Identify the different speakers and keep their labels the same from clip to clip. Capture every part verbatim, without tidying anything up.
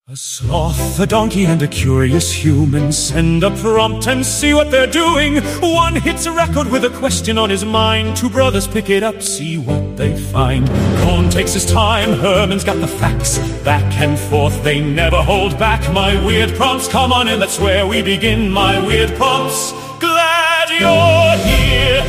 Speaker 1: A sloth, a donkey, and a curious human send a prompt and see what they're doing. One hits a record with a question on his mind. Two brothers pick it up, see what they find. Cohn takes his time, Herman's got the facts. Back and forth, they never hold back. My weird prompts, come on in, that's where we begin. My weird prompts, glad you're here.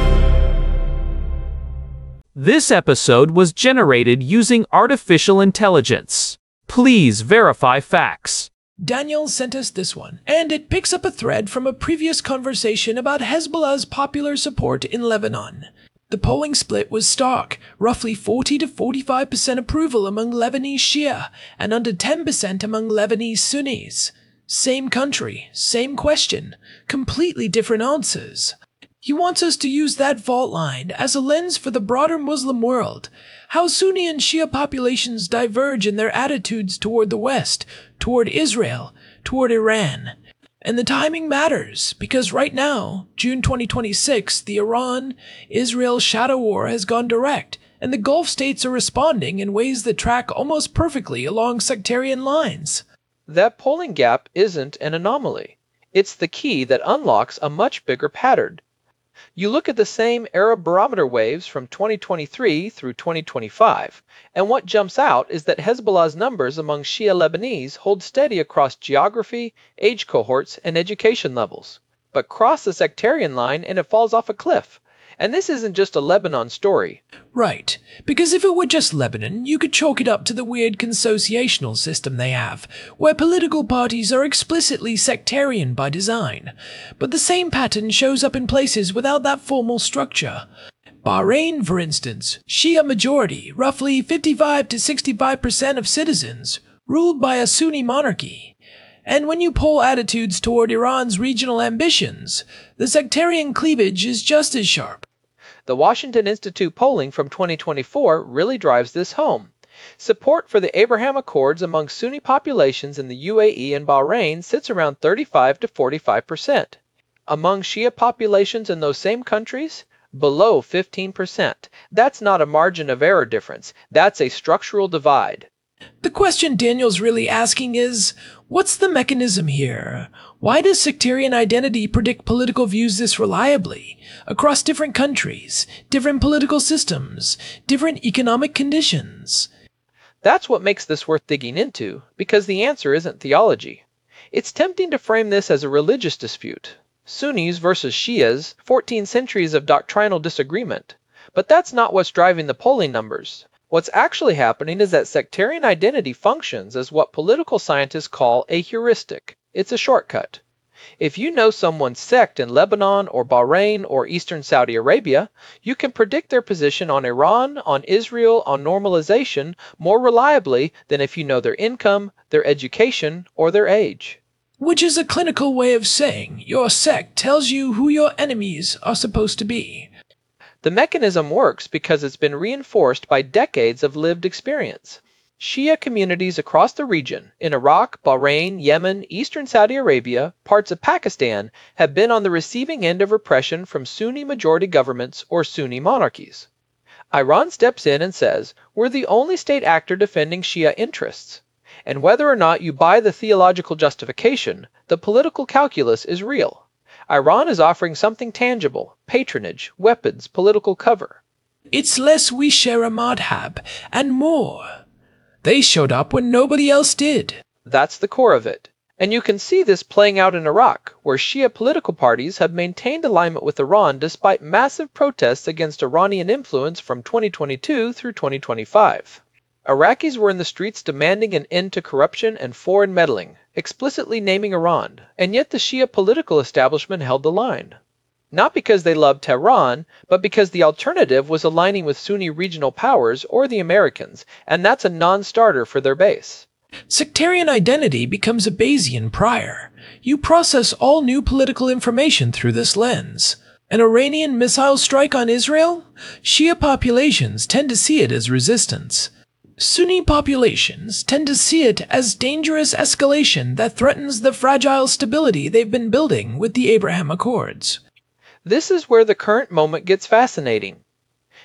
Speaker 2: This episode was generated using artificial intelligence. Please verify facts.
Speaker 3: Daniel sent us this one, and it picks up a thread from a previous conversation about Hezbollah's popular support in Lebanon. The polling split was stark, roughly forty to forty-five percent approval among Lebanese Shia, and under ten percent among Lebanese Sunnis. Same country, same question, completely different answers. He wants us to use that fault line as a lens for the broader Muslim world, how Sunni and Shia populations diverge in their attitudes toward the West, toward Israel, toward Iran. And the timing matters, because right now, June twenty twenty-six, the Iran-Israel shadow war has gone direct, and the Gulf states are responding in ways that track almost perfectly along sectarian lines.
Speaker 4: That polling gap isn't an anomaly. It's the key that unlocks a much bigger pattern. You look at the same Arab barometer waves from twenty twenty-three through twenty twenty-five, and what jumps out is that Hezbollah's numbers among Shia Lebanese hold steady across geography, age cohorts, and education levels, but cross the sectarian line and it falls off a cliff. And this isn't just a Lebanon story.
Speaker 3: Right, because if it were just Lebanon, you could chalk it up to the weird consociational system they have, where political parties are explicitly sectarian by design. But the same pattern shows up in places without that formal structure. Bahrain, for instance, Shia majority, roughly fifty-five to sixty-five percent of citizens, ruled by a Sunni monarchy. And when you poll attitudes toward Iran's regional ambitions, the sectarian cleavage is just as sharp.
Speaker 4: The Washington Institute polling from twenty twenty-four really drives this home. Support for the Abraham Accords among Sunni populations in the U A E and Bahrain sits around thirty-five to forty-five percent. Among Shia populations in those same countries, below fifteen percent. That's not a margin of error difference. That's a structural divide.
Speaker 3: The question Daniel's really asking is, what's the mechanism here? Why does sectarian identity predict political views this reliably, across different countries, different political systems, different economic conditions?
Speaker 4: That's what makes this worth digging into, because the answer isn't theology. It's tempting to frame this as a religious dispute. Sunnis versus Shias, fourteen centuries of doctrinal disagreement. But that's not what's driving the polling numbers. What's actually happening is that sectarian identity functions as what political scientists call a heuristic. It's a shortcut. If you know someone's sect in Lebanon or Bahrain or Eastern Saudi Arabia, you can predict their position on Iran, on Israel, on normalization more reliably than if you know their income, their education, or their age.
Speaker 3: Which is a clinical way of saying your sect tells you who your enemies are supposed to be.
Speaker 4: The mechanism works because it's been reinforced by decades of lived experience. Shia communities across the region, in Iraq, Bahrain, Yemen, Eastern Saudi Arabia, parts of Pakistan, have been on the receiving end of repression from Sunni-majority governments or Sunni monarchies. Iran steps in and says, we're the only state actor defending Shia interests. And whether or not you buy the theological justification, the political calculus is real. Iran is offering something tangible, patronage, weapons, political cover.
Speaker 3: It's less we share a madhab, and more. They showed up when nobody else did.
Speaker 4: That's the core of it. And you can see this playing out in Iraq, where Shia political parties have maintained alignment with Iran despite massive protests against Iranian influence from twenty twenty-two through twenty twenty-five. Iraqis were in the streets demanding an end to corruption and foreign meddling, explicitly naming Iran, and yet the Shia political establishment held the line. Not because they loved Tehran, but because the alternative was aligning with Sunni regional powers or the Americans, and that's a non-starter for their base.
Speaker 3: Sectarian identity becomes a Bayesian prior. You process all new political information through this lens. An Iranian missile strike on Israel? Shia populations tend to see it as resistance. Sunni populations tend to see it as dangerous escalation that threatens the fragile stability they've been building with the Abraham Accords.
Speaker 4: This is where the current moment gets fascinating.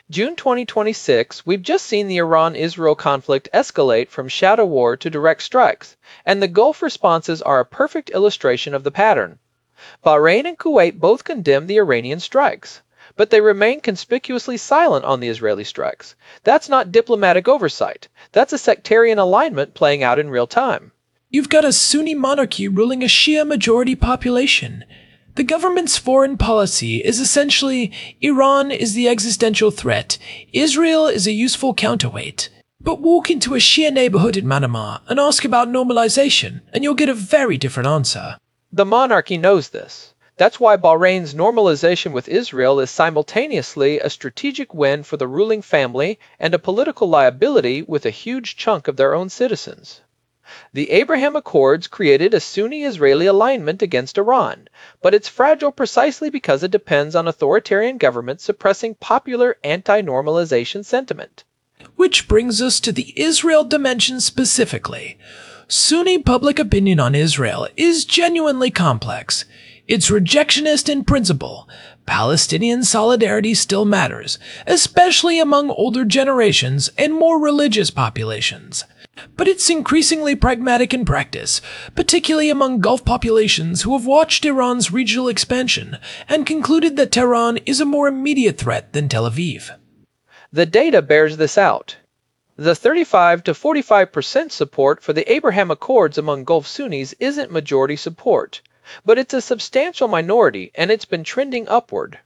Speaker 4: June twenty twenty-six, we've just seen the Iran-Israel conflict escalate from shadow war to direct strikes, and the Gulf responses are a perfect illustration of the pattern. Bahrain and Kuwait both condemn the Iranian strikes, but they remain conspicuously silent on the Israeli strikes. That's not diplomatic oversight. That's a sectarian alignment playing out in real time.
Speaker 3: You've got a Sunni monarchy ruling a Shia majority population. The government's foreign policy is essentially Iran is the existential threat, Israel is a useful counterweight. But walk into a Shia neighborhood in Manama and ask about normalization, and you'll get a very different answer.
Speaker 4: The monarchy knows this. That's why Bahrain's normalization with Israel is simultaneously a strategic win for the ruling family and a political liability with a huge chunk of their own citizens. The Abraham Accords created a Sunni-Israeli alignment against Iran, but it's fragile precisely because it depends on authoritarian governments suppressing popular anti-normalization sentiment.
Speaker 3: Which brings us to the Israel dimension specifically. Sunni public opinion on Israel is genuinely complex. It's rejectionist in principle. Palestinian solidarity still matters, especially among older generations and more religious populations. But it's increasingly pragmatic in practice, particularly among Gulf populations who have watched Iran's regional expansion and concluded that Tehran is a more immediate threat than Tel Aviv.
Speaker 4: The data bears this out. The thirty-five to forty-five percent support for the Abraham Accords among Gulf Sunnis isn't majority support, but it's a substantial minority and it's been trending upward.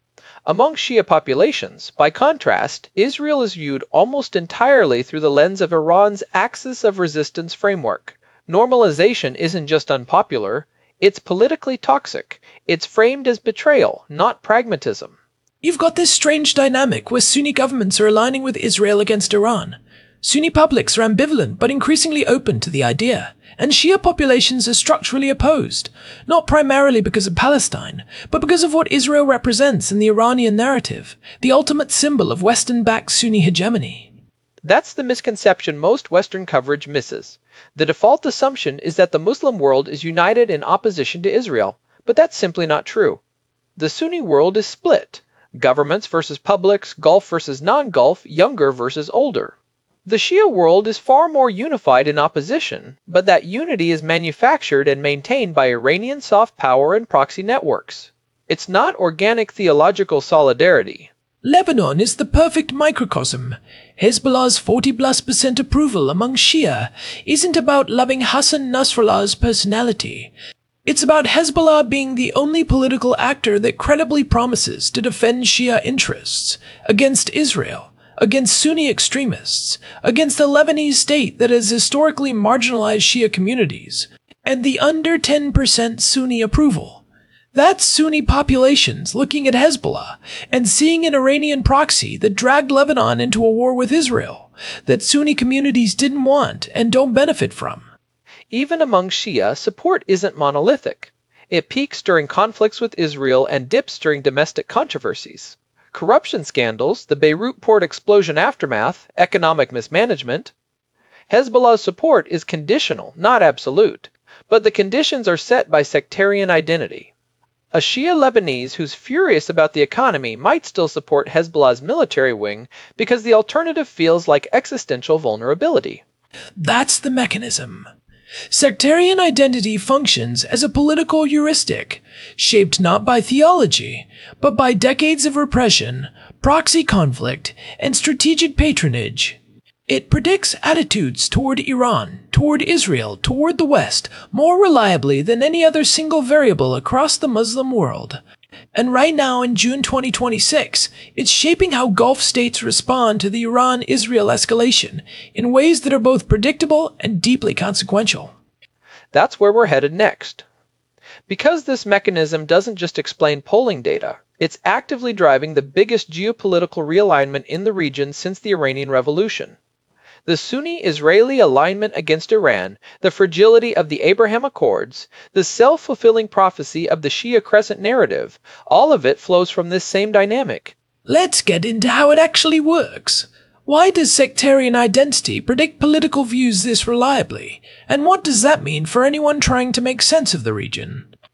Speaker 4: Among Shia populations, by contrast, Israel is viewed almost entirely through the lens of Iran's axis of resistance framework. Normalization isn't just unpopular, it's politically toxic. It's framed as betrayal, not pragmatism.
Speaker 3: You've got this strange dynamic where Sunni governments are aligning with Israel against Iran. Sunni publics are ambivalent but increasingly open to the idea, and Shia populations are structurally opposed, not primarily because of Palestine, but because of what Israel represents in the Iranian narrative, the ultimate symbol of Western-backed Sunni hegemony.
Speaker 4: That's the misconception most Western coverage misses. The default assumption is that the Muslim world is united in opposition to Israel, but that's simply not true. The Sunni world is split. Governments versus publics, Gulf versus non-Gulf, younger versus older. The Shia world is far more unified in opposition, but that unity is manufactured and maintained by Iranian soft power and proxy networks. It's not organic theological solidarity.
Speaker 3: Lebanon is the perfect microcosm. Hezbollah's forty plus percent approval among Shia isn't about loving Hassan Nasrallah's personality. It's about Hezbollah being the only political actor that credibly promises to defend Shia interests against Israel, against Sunni extremists, against the Lebanese state that has historically marginalized Shia communities, and the under ten percent Sunni approval. That's Sunni populations looking at Hezbollah and seeing an Iranian proxy that dragged Lebanon into a war with Israel, that Sunni communities didn't want and don't benefit from.
Speaker 4: Even among Shia, support isn't monolithic. It peaks during conflicts with Israel and dips during domestic controversies. Corruption scandals, the Beirut port explosion aftermath, economic mismanagement. Hezbollah's support is conditional, not absolute, but the conditions are set by sectarian identity. A Shia Lebanese who's furious about the economy might still support Hezbollah's military wing because the alternative feels like existential vulnerability.
Speaker 3: That's the mechanism. Sectarian identity functions as a political heuristic, shaped not by theology, but by decades of repression, proxy conflict, and strategic patronage. It predicts attitudes toward Iran, toward Israel, toward the West, more reliably than any other single variable across the Muslim world. And right now, in June twenty twenty-six, it's shaping how Gulf states respond to the Iran-Israel escalation in ways that are both predictable and deeply consequential.
Speaker 4: That's where we're headed next. Because this mechanism doesn't just explain polling data, it's actively driving the biggest geopolitical realignment in the region since the Iranian Revolution. The Sunni-Israeli alignment against Iran, the fragility of the Abraham Accords, the self-fulfilling prophecy of the Shia Crescent narrative, all of it flows from this same dynamic.
Speaker 3: Let's get into how it actually works. Why does sectarian identity predict political views this reliably? And what does that mean for anyone trying to make sense of the region?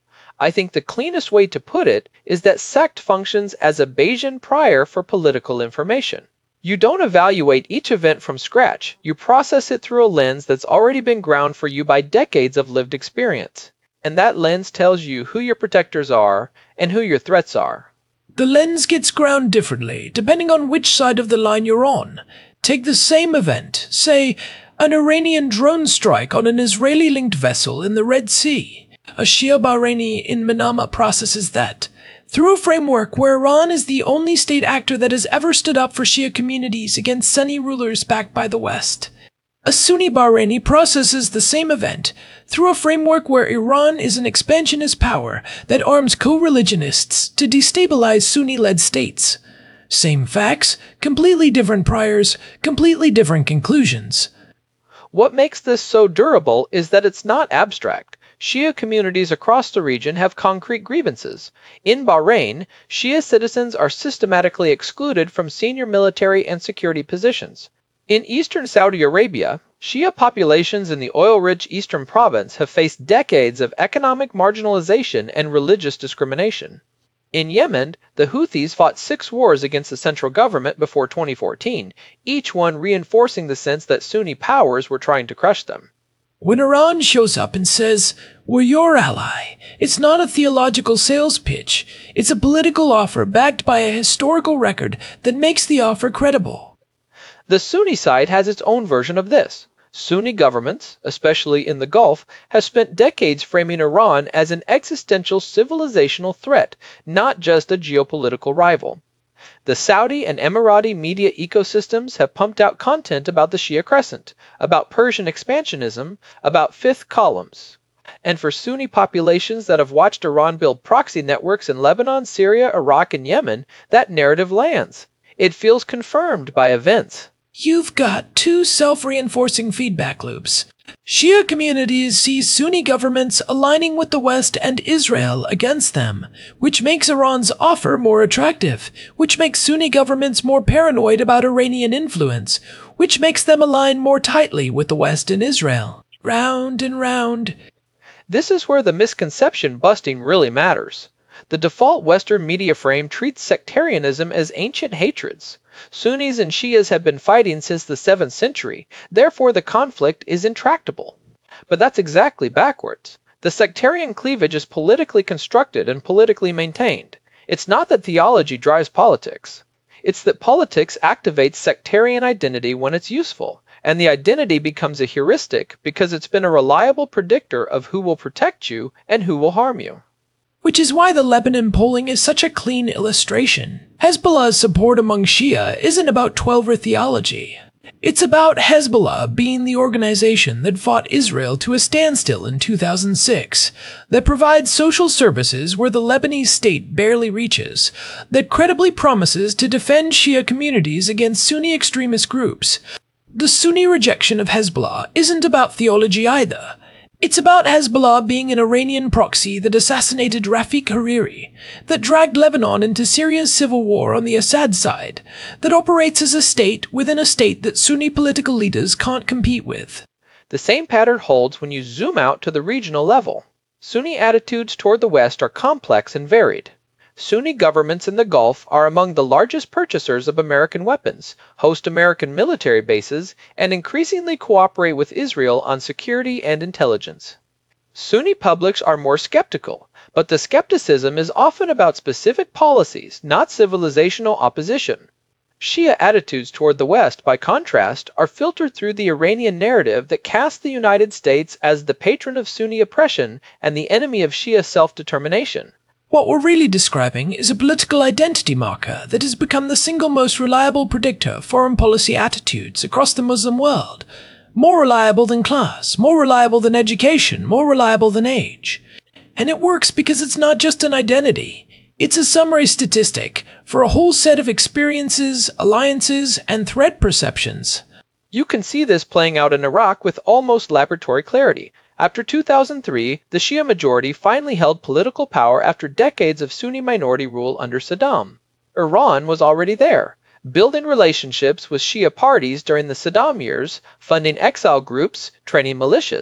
Speaker 4: I think the cleanest way to put it is that sect functions as a Bayesian prior for political information. You don't evaluate each event from scratch, you process it through a lens that's already been ground for you by decades of lived experience. And that lens tells you who your protectors are and who your threats are.
Speaker 3: The lens gets ground differently, depending on which side of the line you're on. Take the same event, say, an Iranian drone strike on an Israeli-linked vessel in the Red Sea. A Shia Bahraini in Manama processes that through a framework where Iran is the only state actor that has ever stood up for Shia communities against Sunni rulers backed by the West. A Sunni Bahraini processes the same event through a framework where Iran is an expansionist power that arms co-religionists to destabilize Sunni-led states. Same facts, completely different priors, completely different conclusions.
Speaker 4: What makes this so durable is that it's not abstract. Shia communities across the region have concrete grievances. In Bahrain, Shia citizens are systematically excluded from senior military and security positions. In eastern Saudi Arabia, Shia populations in the oil-rich eastern province have faced decades of economic marginalization and religious discrimination. In Yemen, the Houthis fought six wars against the central government before twenty fourteen, each one reinforcing the sense that Sunni powers were trying to crush them.
Speaker 3: When Iran shows up and says, "We're your ally," it's not a theological sales pitch. It's a political offer backed by a historical record that makes the offer credible.
Speaker 4: The Sunni side has its own version of this. Sunni governments, especially in the Gulf, have spent decades framing Iran as an existential civilizational threat, not just a geopolitical rival. The Saudi and Emirati media ecosystems have pumped out content about the Shia Crescent, about Persian expansionism, about fifth columns. And for Sunni populations that have watched Iran build proxy networks in Lebanon, Syria, Iraq, and Yemen, that narrative lands. It feels confirmed by events.
Speaker 3: You've got two self-reinforcing feedback loops. Shia communities see Sunni governments aligning with the West and Israel against them, which makes Iran's offer more attractive, which makes Sunni governments more paranoid about Iranian influence, which makes them align more tightly with the West and Israel. Round and round.
Speaker 4: This is where the misconception busting really matters. The default Western media frame treats sectarianism as ancient hatreds. Sunnis and Shias have been fighting since the seventh century, therefore the conflict is intractable. But that's exactly backwards. The sectarian cleavage is politically constructed and politically maintained. It's not that theology drives politics. It's that politics activates sectarian identity when it's useful, and the identity becomes a heuristic because it's been a reliable predictor of who will protect you and who will harm you.
Speaker 3: Which is why the Lebanon polling is such a clean illustration. Hezbollah's support among Shia isn't about Twelver theology. It's about Hezbollah being the organization that fought Israel to a standstill in two thousand six, that provides social services where the Lebanese state barely reaches, that credibly promises to defend Shia communities against Sunni extremist groups. The Sunni rejection of Hezbollah isn't about theology either. It's about Hezbollah being an Iranian proxy that assassinated Rafiq Hariri, that dragged Lebanon into Syria's civil war on the Assad side, that operates as a state within a state that Sunni political leaders can't compete with.
Speaker 4: The same pattern holds when you zoom out to the regional level. Sunni attitudes toward the West are complex and varied. Sunni governments in the Gulf are among the largest purchasers of American weapons, host American military bases, and increasingly cooperate with Israel on security and intelligence. Sunni publics are more skeptical, but the skepticism is often about specific policies, not civilizational opposition. Shia attitudes toward the West, by contrast, are filtered through the Iranian narrative that casts the United States as the patron of Sunni oppression and the enemy of Shia self-determination.
Speaker 3: What we're really describing is a political identity marker that has become the single most reliable predictor of foreign policy attitudes across the Muslim world. More reliable than class, more reliable than education, more reliable than age. And it works because it's not just an identity. It's a summary statistic for a whole set of experiences, alliances, and threat perceptions.
Speaker 4: You can see this playing out in Iraq with almost laboratory clarity. After two thousand three, the Shia majority finally held political power after decades of Sunni minority rule under Saddam. Iran was already there, building relationships with Shia parties during the Saddam years, funding exile groups, training militias.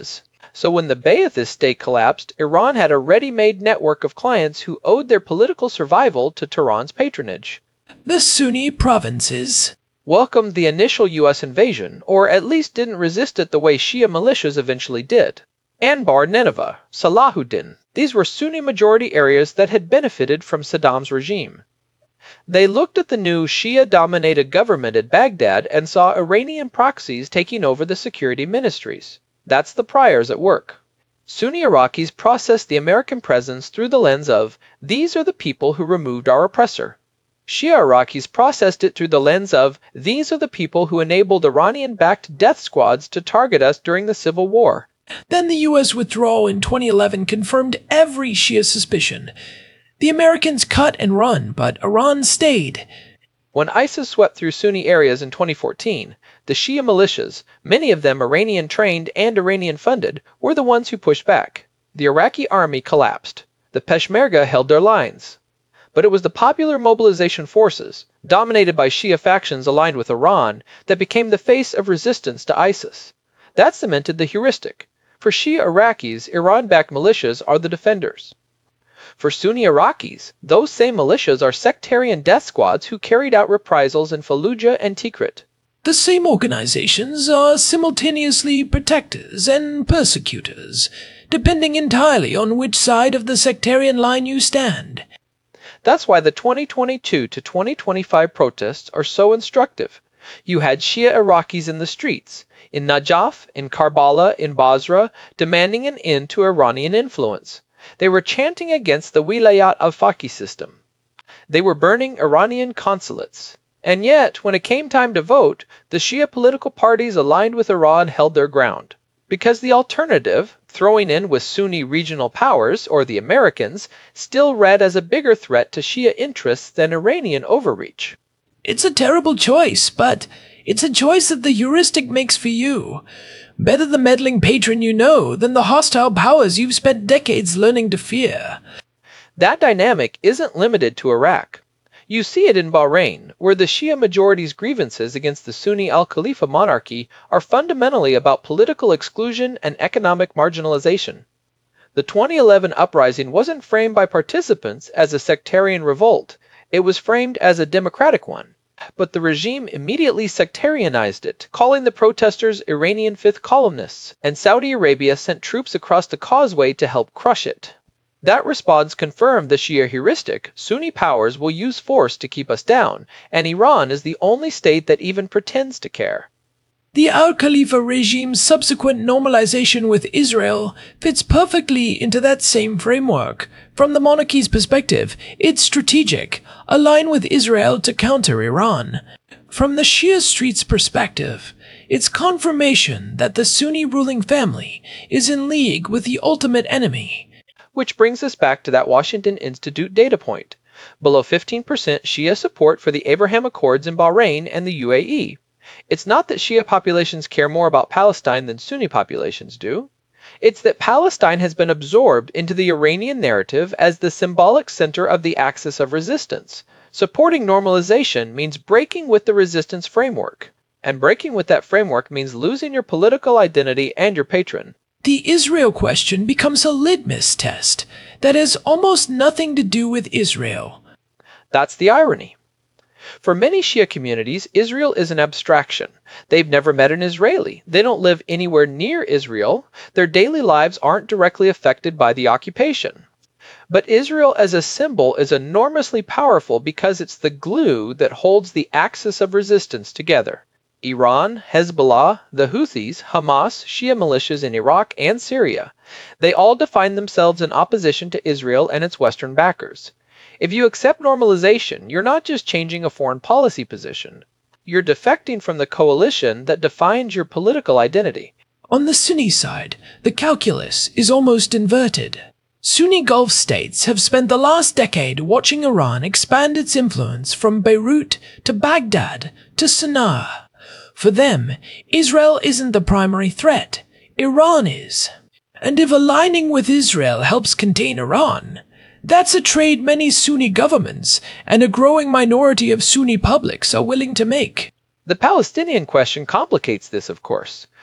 Speaker 4: So when the Ba'athist state collapsed, Iran had a ready-made network of clients who owed their political survival to Tehran's patronage.
Speaker 3: The Sunni provinces
Speaker 4: Welcomed the initial U S invasion, or at least didn't resist it the way Shia militias eventually did. Anbar, Nineveh, Salahuddin, these were Sunni-majority areas that had benefited from Saddam's regime. They looked at the new Shia-dominated government at Baghdad and saw Iranian proxies taking over the security ministries. That's the priors at work. Sunni Iraqis processed the American presence through the lens of, these are the people who removed our oppressor. Shia Iraqis processed it through the lens of, these are the people who enabled Iranian-backed death squads to target us during the Civil War.
Speaker 3: Then the U S withdrawal in twenty eleven confirmed every Shia suspicion. The Americans cut and run, but Iran stayed.
Speaker 4: When ISIS swept through Sunni areas in twenty fourteen, the Shia militias, many of them Iranian-trained and Iranian-funded, were the ones who pushed back. The Iraqi army collapsed. The Peshmerga held their lines. But it was the popular mobilization forces, dominated by Shia factions aligned with Iran, that became the face of resistance to ISIS. That cemented the heuristic. For Shia Iraqis, Iran-backed militias are the defenders. For Sunni Iraqis, those same militias are sectarian death squads who carried out reprisals in Fallujah and Tikrit.
Speaker 3: The same organizations are simultaneously protectors and persecutors, depending entirely on which side of the sectarian line you stand.
Speaker 4: That's why the twenty twenty-two to twenty twenty-five protests are so instructive. You had Shia Iraqis in the streets, in Najaf, in Karbala, in Basra, demanding an end to Iranian influence. They were chanting against the Wilayat al-Faqih system. They were burning Iranian consulates. And yet, when it came time to vote, the Shia political parties aligned with Iran held their ground. Because the alternative, throwing in with Sunni regional powers, or the Americans, still read as a bigger threat to Shia interests than Iranian overreach.
Speaker 3: It's a terrible choice, but it's a choice that the heuristic makes for you. Better the meddling patron you know than the hostile powers you've spent decades learning to fear.
Speaker 4: That dynamic isn't limited to Iraq. You see it in Bahrain, where the Shia majority's grievances against the Sunni al-Khalifa monarchy are fundamentally about political exclusion and economic marginalization. The twenty eleven uprising wasn't framed by participants as a sectarian revolt. It was framed as a democratic one. But the regime immediately sectarianized it, calling the protesters Iranian fifth columnists, and Saudi Arabia sent troops across the causeway to help crush it. That response confirmed the Shia heuristic: Sunni powers will use force to keep us down, and Iran is the only state that even pretends to care.
Speaker 3: The al-Khalifa regime's subsequent normalization with Israel fits perfectly into that same framework. From the monarchy's perspective, it's strategic, align with Israel to counter Iran. From the Shia street's perspective, it's confirmation that the Sunni ruling family is in league with the ultimate enemy.
Speaker 4: Which brings us back to that Washington Institute data point. Below fifteen percent Shia support for the Abraham Accords in Bahrain and the U A E. It's not that Shia populations care more about Palestine than Sunni populations do. It's that Palestine has been absorbed into the Iranian narrative as the symbolic center of the axis of resistance. Supporting normalization means breaking with the resistance framework. And breaking with that framework means losing your political identity and your patron.
Speaker 3: The Israel question becomes a litmus test that has almost nothing to do with Israel.
Speaker 4: That's the irony. For many Shia communities, Israel is an abstraction. They've never met an Israeli. They don't live anywhere near Israel. Their daily lives aren't directly affected by the occupation. But Israel as a symbol is enormously powerful because it's the glue that holds the axis of resistance together. Iran, Hezbollah, the Houthis, Hamas, Shia militias in Iraq and Syria. They all define themselves in opposition to Israel and its Western backers. If you accept normalization, you're not just changing a foreign policy position. You're defecting from the coalition that defines your political identity.
Speaker 3: On the Sunni side, the calculus is almost inverted. Sunni Gulf states have spent the last decade watching Iran expand its influence from Beirut to Baghdad to Sana'a. For them, Israel isn't the primary threat. Iran is. And if aligning with Israel helps contain Iran, that's a trade many Sunni governments and a growing minority of Sunni publics are willing to make.
Speaker 4: The Palestinian question complicates this, of course.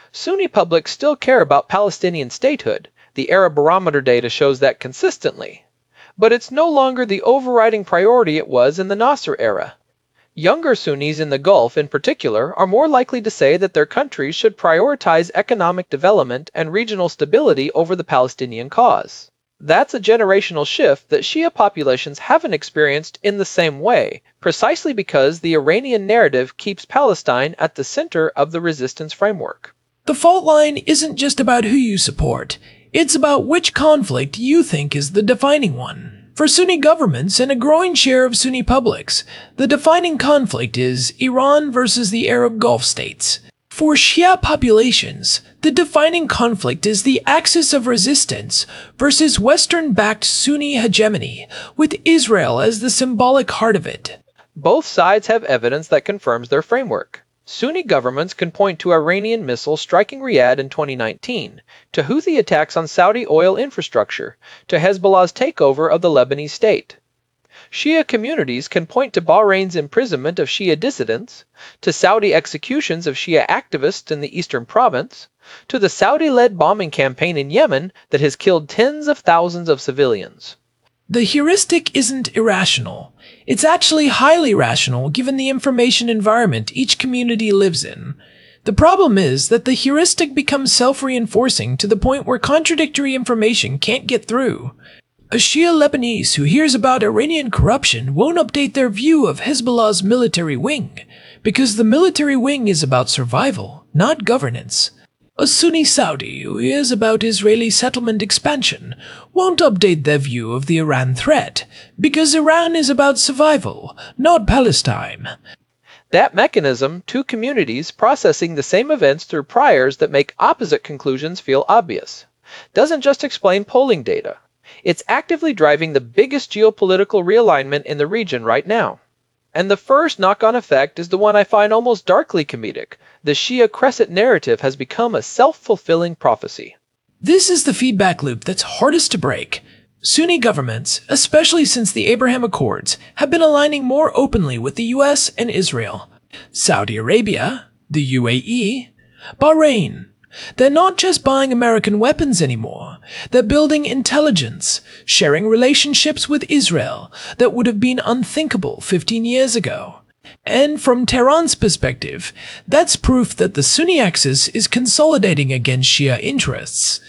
Speaker 4: Sunni publics still care about Palestinian statehood. The Arab Barometer data shows that consistently. But it's no longer the overriding priority it was in the Nasser era. Younger Sunnis in the Gulf, in particular, are more likely to say that their countries should prioritize economic development and regional stability over the Palestinian cause. That's a generational shift that Shia populations haven't experienced in the same way, precisely because the Iranian narrative keeps Palestine at the center of the resistance framework.
Speaker 3: The fault line isn't just about who you support, it's about which conflict you think is the defining one. For Sunni governments and a growing share of Sunni publics, the defining conflict is Iran versus the Arab Gulf states. For Shia populations, the defining conflict is the axis of resistance versus Western-backed Sunni hegemony, with Israel as the symbolic heart of it.
Speaker 4: Both sides have evidence that confirms their framework. Sunni governments can point to Iranian missiles striking Riyadh in twenty nineteen, to Houthi attacks on Saudi oil infrastructure, to Hezbollah's takeover of the Lebanese state. Shia communities can point to Bahrain's imprisonment of Shia dissidents, to Saudi executions of Shia activists in the eastern province, to the Saudi-led bombing campaign in Yemen that has killed tens of thousands of civilians.
Speaker 3: The heuristic isn't irrational. It's actually highly rational given the information environment each community lives in. The problem is that the heuristic becomes self-reinforcing to the point where contradictory information can't get through. A Shia Lebanese who hears about Iranian corruption won't update their view of Hezbollah's military wing, because the military wing is about survival, not governance. A Sunni Saudi who hears about Israeli settlement expansion won't update their view of the Iran threat, because Iran is about survival, not Palestine.
Speaker 4: That mechanism, two communities processing the same events through priors that make opposite conclusions feel obvious, doesn't just explain polling data. It's actively driving the biggest geopolitical realignment in the region right now. And the first knock-on effect is the one I find almost darkly comedic. The Shia crescent narrative has become a self-fulfilling prophecy.
Speaker 3: This is the feedback loop that's hardest to break. Sunni governments, especially since the Abraham Accords, have been aligning more openly with the U S and Israel. Saudi Arabia, the U A E, Bahrain. They're not just buying American weapons anymore. They're building intelligence, sharing relationships with Israel that would have been unthinkable fifteen years ago. And from Tehran's perspective, that's proof that the Sunni axis is consolidating against Shia interests.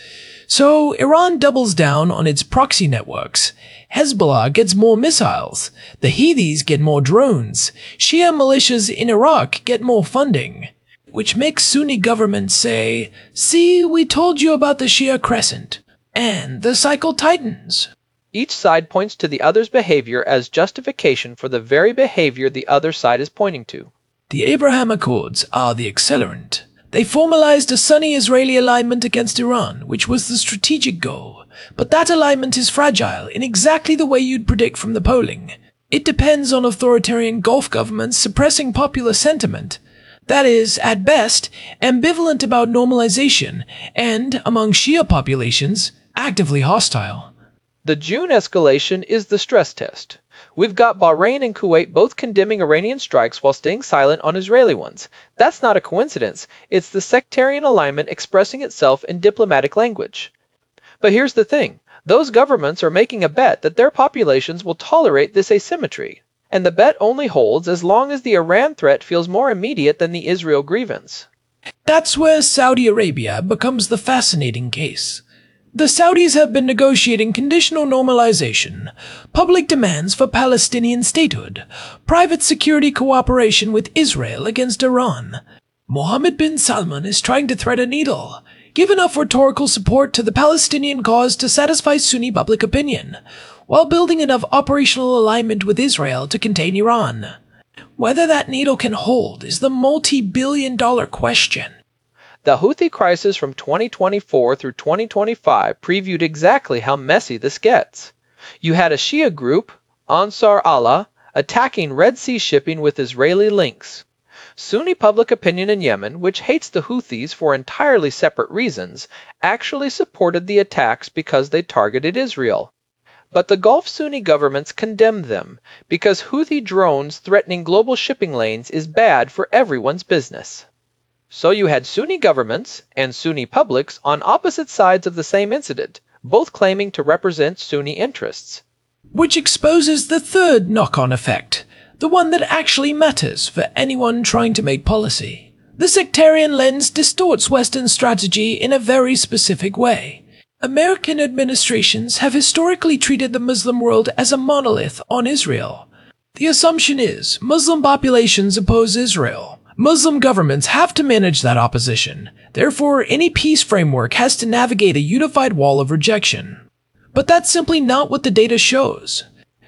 Speaker 3: So Iran doubles down on its proxy networks. Hezbollah gets more missiles. The Houthis get more drones. Shia militias in Iraq get more funding. Which makes Sunni governments say, "See, we told you about the Shia crescent." And the cycle tightens.
Speaker 4: Each side points to the other's behavior as justification for the very behavior the other side is pointing to.
Speaker 3: The Abraham Accords are the accelerant. They formalized a Sunni-Israeli alignment against Iran, which was the strategic goal. But that alignment is fragile in exactly the way you'd predict from the polling. It depends on authoritarian Gulf governments suppressing popular sentiment. That is, at best, ambivalent about normalization, and, among Shia populations, actively hostile.
Speaker 4: The June escalation is the stress test. We've got Bahrain and Kuwait both condemning Iranian strikes while staying silent on Israeli ones. That's not a coincidence. It's the sectarian alignment expressing itself in diplomatic language. But here's the thing. Those governments are making a bet that their populations will tolerate this asymmetry. And the bet only holds as long as the Iran threat feels more immediate than the Israel grievance.
Speaker 3: That's where Saudi Arabia becomes the fascinating case. The Saudis have been negotiating conditional normalization, public demands for Palestinian statehood, private security cooperation with Israel against Iran. Mohammed bin Salman is trying to thread a needle, give enough rhetorical support to the Palestinian cause to satisfy Sunni public opinion, while building enough operational alignment with Israel to contain Iran. Whether that needle can hold is the multi-billion dollar question.
Speaker 4: The Houthi crisis from twenty twenty-four through twenty twenty-five previewed exactly how messy this gets. You had a Shia group, Ansar Allah, attacking Red Sea shipping with Israeli links. Sunni public opinion in Yemen, which hates the Houthis for entirely separate reasons, actually supported the attacks because they targeted Israel. But the Gulf Sunni governments condemned them because Houthi drones threatening global shipping lanes is bad for everyone's business. So you had Sunni governments and Sunni publics on opposite sides of the same incident, both claiming to represent Sunni interests.
Speaker 3: Which exposes the third knock-on effect, the one that actually matters for anyone trying to make policy. The sectarian lens distorts Western strategy in a very specific way. American administrations have historically treated the Muslim world as a monolith on Israel. The assumption is Muslim populations oppose Israel. Muslim governments have to manage that opposition. Therefore, any peace framework has to navigate a unified wall of rejection. But that's simply not what the data shows.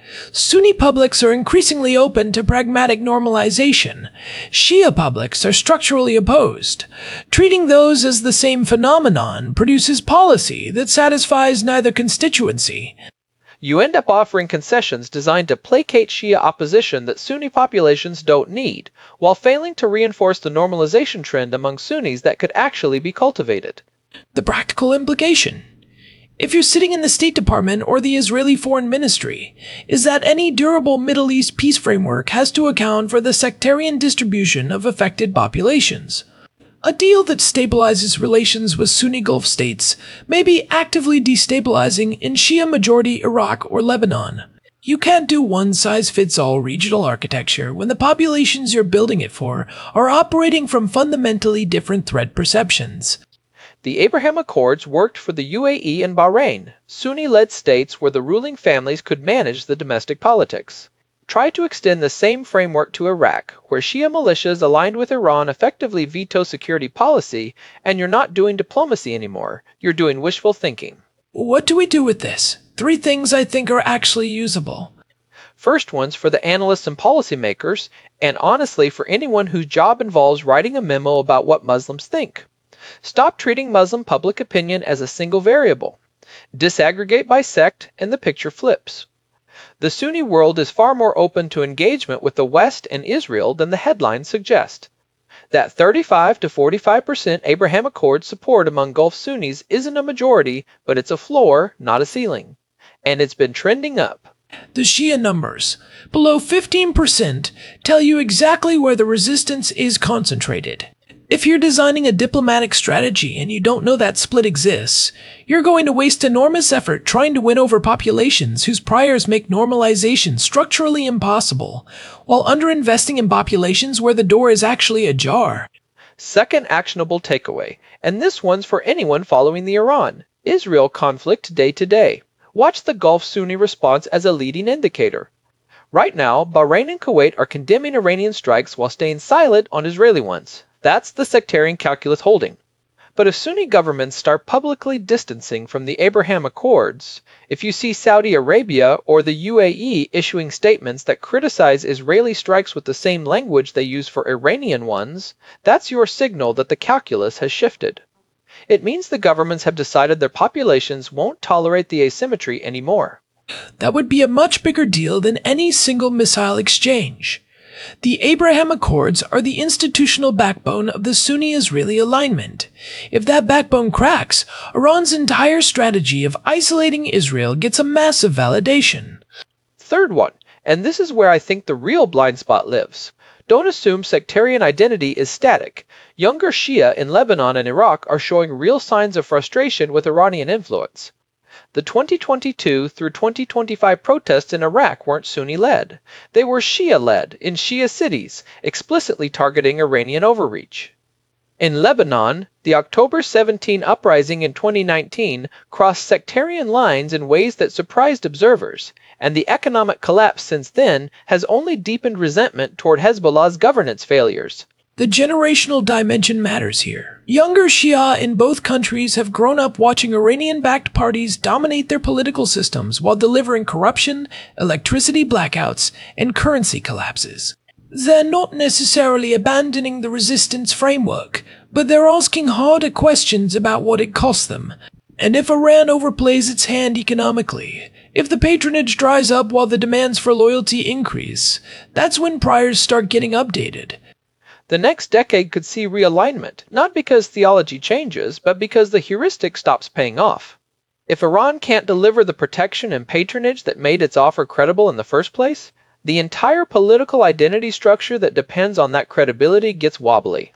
Speaker 3: Sunni publics are increasingly open to pragmatic normalization. Shia publics are structurally opposed. Treating those as the same phenomenon produces policy that satisfies neither constituency.
Speaker 4: You end up offering concessions designed to placate Shia opposition that Sunni populations don't need, while failing to reinforce the normalization trend among Sunnis that could actually be cultivated.
Speaker 3: The practical implication: if you're sitting in the State Department or the Israeli Foreign Ministry, is that any durable Middle East peace framework has to account for the sectarian distribution of affected populations. A deal that stabilizes relations with Sunni Gulf states may be actively destabilizing in Shia-majority Iraq or Lebanon. You can't do one-size-fits-all regional architecture when the populations you're building it for are operating from fundamentally different threat perceptions.
Speaker 4: The Abraham Accords worked for the U A E and Bahrain, Sunni-led states where the ruling families could manage the domestic politics. Try to extend the same framework to Iraq, where Shia militias aligned with Iran effectively veto security policy, and you're not doing diplomacy anymore. You're doing wishful thinking.
Speaker 3: What do we do with this? Three things I think are actually usable.
Speaker 4: First one's for the analysts and policymakers, and honestly for anyone whose job involves writing a memo about what Muslims think. Stop treating Muslim public opinion as a single variable. Disaggregate by sect, and the picture flips. The Sunni world is far more open to engagement with the West and Israel than the headlines suggest. That thirty-five to forty-five percent Abraham Accord support among Gulf Sunnis isn't a majority, but it's a floor, not a ceiling. And it's been trending up.
Speaker 3: The Shia numbers, below fifteen percent, tell you exactly where the resistance is concentrated. If you're designing a diplomatic strategy and you don't know that split exists, you're going to waste enormous effort trying to win over populations whose priors make normalization structurally impossible, while underinvesting in populations where the door is actually ajar.
Speaker 4: Second actionable takeaway, and this one's for anyone following the Iran-Israel conflict day to day. Watch the Gulf Sunni response as a leading indicator. Right now, Bahrain and Kuwait are condemning Iranian strikes while staying silent on Israeli ones. That's the sectarian calculus holding. But if Sunni governments start publicly distancing from the Abraham Accords, if you see Saudi Arabia or the U A E issuing statements that criticize Israeli strikes with the same language they use for Iranian ones, that's your signal that the calculus has shifted. It means the governments have decided their populations won't tolerate the asymmetry anymore.
Speaker 3: That would be a much bigger deal than any single missile exchange. The Abraham Accords are the institutional backbone of the Sunni-Israeli alignment. If that backbone cracks, Iran's entire strategy of isolating Israel gets a massive validation.
Speaker 4: Third one, and this is where I think the real blind spot lives. Don't assume sectarian identity is static. Younger Shia in Lebanon and Iraq are showing real signs of frustration with Iranian influence. The twenty twenty-two through twenty twenty-five protests in Iraq weren't Sunni-led. They were Shia-led in Shia cities, explicitly targeting Iranian overreach. In Lebanon, the October seventeenth uprising in twenty nineteen crossed sectarian lines in ways that surprised observers, and the economic collapse since then has only deepened resentment toward Hezbollah's governance failures.
Speaker 3: The generational dimension matters here. Younger Shia in both countries have grown up watching Iranian-backed parties dominate their political systems while delivering corruption, electricity blackouts, and currency collapses. They're not necessarily abandoning the resistance framework, but they're asking harder questions about what it costs them. And if Iran overplays its hand economically, if the patronage dries up while the demands for loyalty increase, that's when priors start getting updated.
Speaker 4: The next decade could see realignment, not because theology changes, but because the heuristic stops paying off. If Iran can't deliver the protection and patronage that made its offer credible in the first place, the entire political identity structure that depends on that credibility gets wobbly.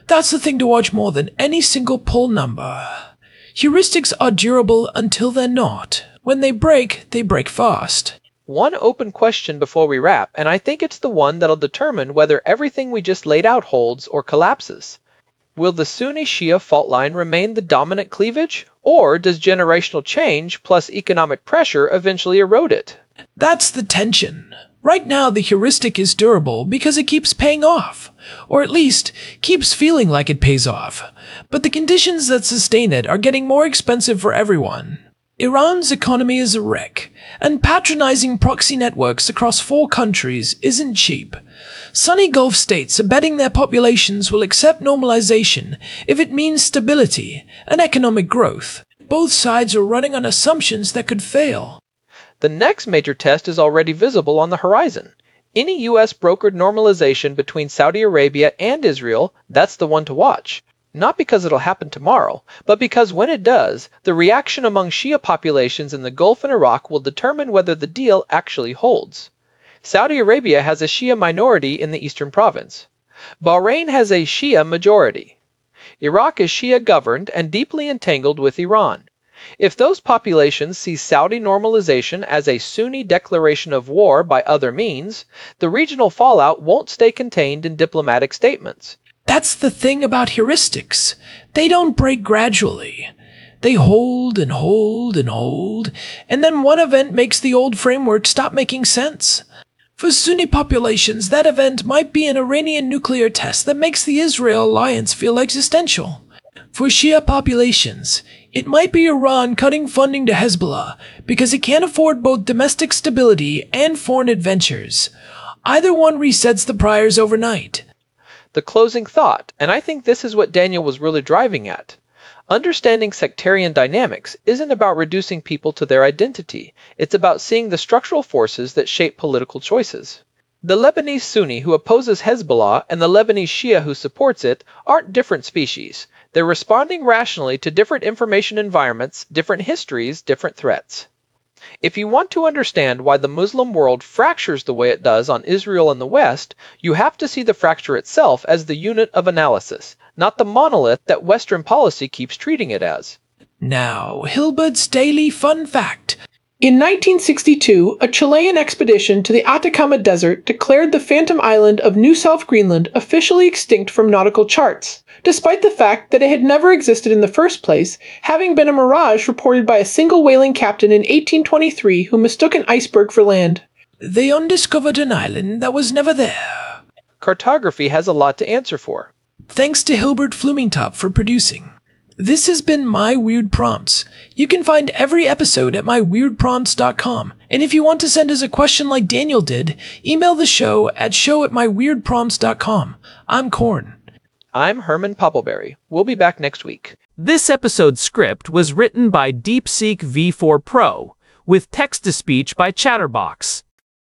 Speaker 3: That's the thing to watch more than any single poll number. Heuristics are durable until they're not. When they break, they break fast.
Speaker 4: One open question before we wrap, and I think it's the one that'll determine whether everything we just laid out holds or collapses. Will the Sunni-Shia fault line remain the dominant cleavage, or does generational change plus economic pressure eventually erode it?
Speaker 3: That's the tension. Right now, the heuristic is durable because it keeps paying off, or at least keeps feeling like it pays off. But the conditions that sustain it are getting more expensive for everyone. Iran's economy is a wreck, and patronizing proxy networks across four countries isn't cheap. Sunni Gulf states are betting their populations will accept normalization if it means stability and economic growth. Both sides are running on assumptions that could fail.
Speaker 4: The next major test is already visible on the horizon. Any U S brokered normalization between Saudi Arabia and Israel, that's the one to watch. Not because it'll happen tomorrow, but because when it does, the reaction among Shia populations in the Gulf and Iraq will determine whether the deal actually holds. Saudi Arabia has a Shia minority in the eastern province. Bahrain has a Shia majority. Iraq is Shia governed and deeply entangled with Iran. If those populations see Saudi normalization as a Sunni declaration of war by other means, the regional fallout won't stay contained in diplomatic statements.
Speaker 3: That's the thing about heuristics. They don't break gradually. They hold and hold and hold, and then one event makes the old framework stop making sense. For Sunni populations, that event might be an Iranian nuclear test that makes the Israel alliance feel existential. For Shia populations, it might be Iran cutting funding to Hezbollah because it can't afford both domestic stability and foreign adventures. Either one resets the priors overnight.
Speaker 4: The closing thought, and I think this is what Daniel was really driving at. Understanding sectarian dynamics isn't about reducing people to their identity. It's about seeing the structural forces that shape political choices. The Lebanese Sunni who opposes Hezbollah and the Lebanese Shia who supports it aren't different species. They're responding rationally to different information environments, different histories, different threats. If you want to understand why the Muslim world fractures the way it does on Israel and the West, you have to see the fracture itself as the unit of analysis, not the monolith that Western policy keeps treating it as.
Speaker 3: Now, Hilbert's Daily Fun Fact.
Speaker 5: In nineteen sixty-two, a Chilean expedition to the Atacama Desert declared the Phantom Island of New South Greenland officially extinct from nautical charts, despite the fact that it had never existed in the first place, having been a mirage reported by a single whaling captain in eighteen twenty-three who mistook an iceberg for land.
Speaker 3: They undiscovered an island that was never there.
Speaker 4: Cartography has a lot to answer for.
Speaker 3: Thanks to Hilbert Flumingtop for producing. This has been My Weird Prompts. You can find every episode at my weird prompts dot com. And if you want to send us a question like Daniel did, email the show at show at my weird prompts dot com. I'm Corn.
Speaker 4: I'm Herman Poppleberry. We'll be back next week.
Speaker 2: This episode's script was written by DeepSeek V four Pro, with text-to-speech by Chatterbox.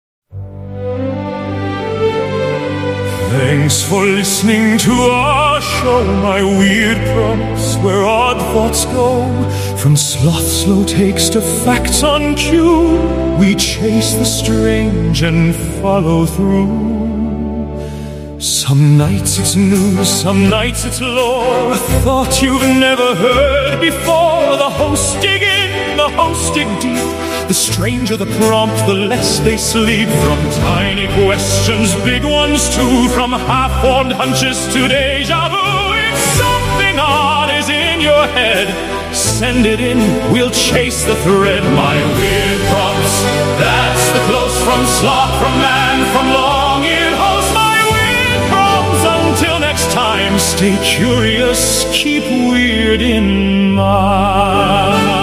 Speaker 1: Thanks for listening to our show, My Weird Prompts, where odd thoughts go. From sloth slow takes to facts on cue, we chase the strange and follow through. Some nights it's news, some nights it's lore, a thought you've never heard before. The hosts dig in, the hosts dig deep. The stranger the prompt, the less they sleep. From tiny questions, big ones too. From half-formed hunches to deja vu. If something odd is in your head, send it in, we'll chase the thread. My Weird Prompts, that's the close from sloth, from man, from long-eared host. My Weird Prompts, until next time, stay curious, keep weird in mind.